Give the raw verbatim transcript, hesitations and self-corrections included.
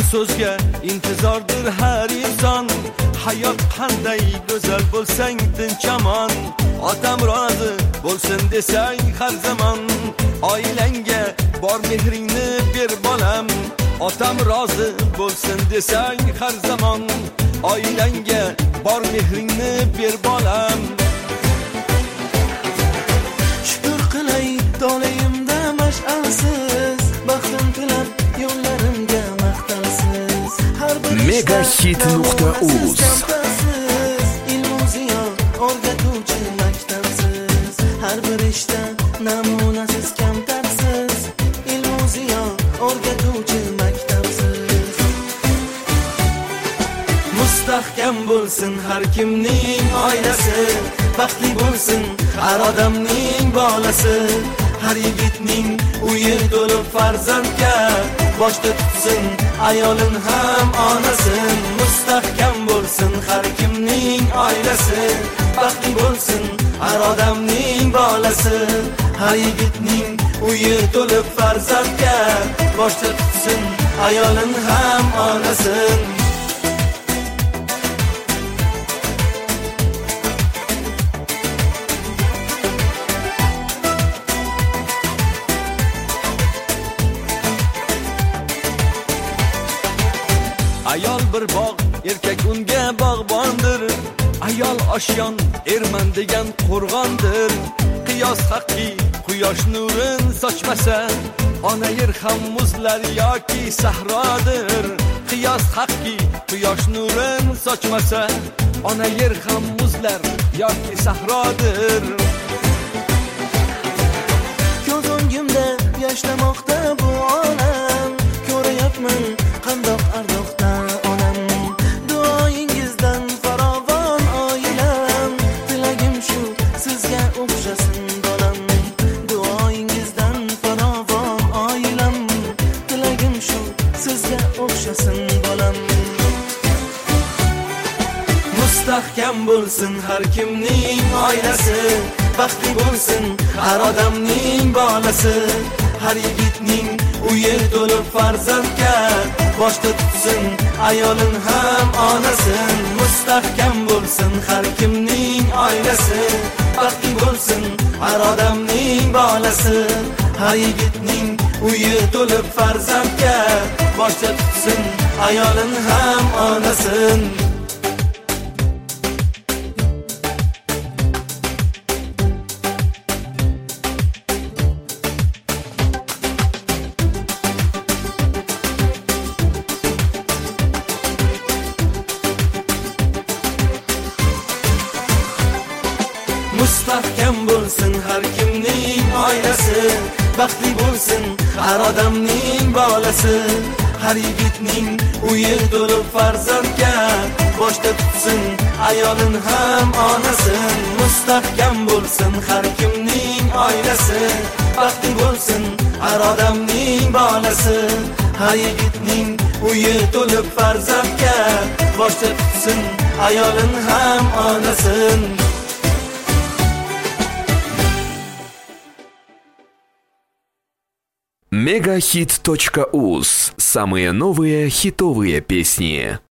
so'zga intizordir har inson. Hayot qanday go'zal bo'lsang tinchaman, otam rozi bo'lsin desang har zamon. Oilangga bor mehringni ber bolam, otam rozi bo'lsin desang har zamon. Oilangga bor mehringni ber bolam. Shukr qilay dolayimda mash'alsiz, baxtim tilab yo'llarimga maqtalsiz. Har bir megahit nuqta uz ilmuziyo o'rgatuvchi maktabsiz. Har bir ishda namunasiz kamtarsiz, ilmuziyo o'rgatuvchi maktabsiz. Mustahkam bo'lsin har kimning oilasi, baxtli bo'lsin har odamning bolasi. Har yigitning uyi to'lib farzandga, boshda tutsin ayolin ham onasin. Mustahkam bo'lsin har kimning oilasi, baxtli bo'lsin har odamning bolasi. Har yigitning uyi to'lib farzandga, boshda tutsin ayolin ham onasin. Ayol bir bog', erkak unga bog'bondir. Ayol oshyon, erman degan qo'rg'ondir. Qiyos haqqi, quyosh nurin sochmasa, ona yer ham muzlar yoki sahrodir. Qiyos haqqi, quyosh nurin sochmasa, ona yer ham muzlar yoki sahrodir. Ko'z o'ngimda yashlamoqda bu olam, ko'ryapman qandoq ardoqda onam. Duoyingizdan farovon oilam, tilagim shu sizga o'xshasin bolam. Duoyingizdan farovon oilam, tilagim shu sizga o'xshasin bolam. Mustahkam bo'lsin har kimning oilasi, baxtli bo'lsin har odamning bolasi. Har yigitning uyi to'lib farzandga, boshda tutsin ayolin ham onasin. Mustahkam bo'lsin har kimning oilasi, baxtli bo'lsin har odamning bolasi. Har yigitning uyi to'lib farzandga, boshda tutsin ayolin ham onasin. Mustahkam bo'lsin har kimning oilasi, baxtli bo'lsin har odamning bolasi. Har yigitning uyi to'lib farzandga, boshda tutsin ayolin ham onasin. Mustahkam bo'lsin har kimning oilasi, baxtli bo'lsin har odamning bolasi. Har yigitning uyi to'lib farzandga, boshda tutsin ayolin ham onasin. megahit точка уз. Самые новые хитовые песни.